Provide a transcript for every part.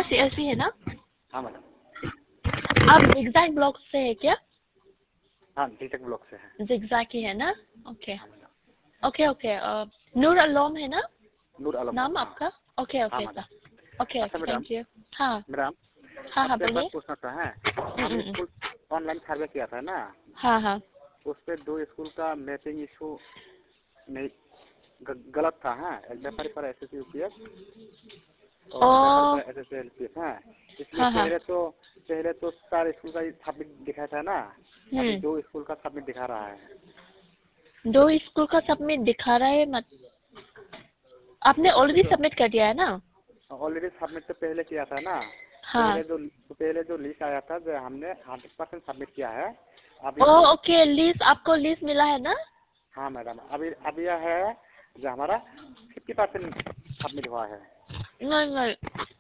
CSC है ना? हाँ मैडम। आप जिगजैग ब्लॉक से है क्या? हाँ जिगजैग ब्लॉक से है। जिगजैग ही है ना? ओके हाँ madam. Okay okay. Noor Alam है ना नूर आलम नाम हाँ। आपका? ओके हाँ ओके मैडम। ओके अच्छा ओके, मैडम, थैंक यू। हाँ मैडम हाँ हाँ आपसे एक बात बोलिए। पूछना था है। हम स्कूल ऑनलाइन सर्वे किया था ना, हाँ हाँ उस पे 2 स्कूल का मैपिंग इशू नहीं गलत था है। एक व्यापारी पर SSC UPS और व्यापारी ओ पर SSC LPS है। इसलिए हाँ हाँ। पहले तो 4 स्कूल का सबमिट दिखाया था ना, अभी 2 हम्म, स्कूल का सबमिट दिखा रहा है। 2 स्कूल का सबमिट दिखा रहा है मत। आपने उसमें ऑलरेडी जो सबमिट कर दिया है ना? ऑलरेडी सबमिट तो पहले किया था ना, हाँ। पहले जो लिस्ट आया था जो हमने 100% सबमिट किया है। अभी ओ जो ओके, लिस्ट आपको लिस्ट मिला है ना? हाँ मैडम, अभी अभी यह है जो हमारा 50% सबमिट हुआ है। नहीं नहीं,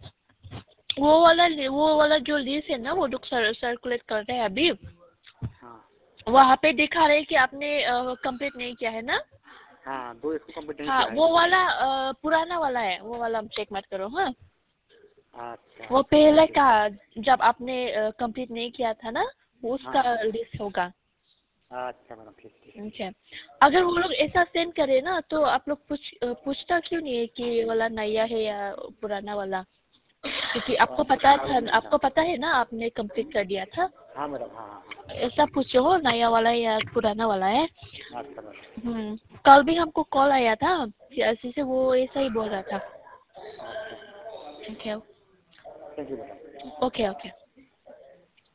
वो वाला जो लिस्ट है ना वो लोग सर्कुलेट कर रहे हैं अभी। हाँ वहाँ पे दिखा रहे हैं कि आपने कंप्लीट नहीं किया है ना? हाँ, 2 स्कूल कंप्लीट नहीं हाँ किया है वो इसलिए। वाला पुराना वाला है, वो वाला चेक मत करो। हाँ अच्छा वो ठीक पहले है। का जब आपने कंप्लीट नहीं किया था ना, वो हाँ उसका हाँ। लिस्ट होगा। अच्छा मैडम ठीक ठीक। ठीक है। अगर वो लोग ऐसा सेंड करे ना तो आप लोग पूछता क्यों नहीं है कि ये वाला नया है या पुराना वाला? क्योंकि आपको पता था, मालूम नहीं था। आपको पता है ना आपने कंप्लीट कर दिया था। हाँ मैडम हाँ हाँ ऐसा पूछो नया वाला है या पुराना वाला है। हाँ। अच्छा मैडम। कल भी हमको कॉल आया था ऐसे से, वो ऐसा ही बोल रहा था। अच्छा okay thank you madam. Okay okay.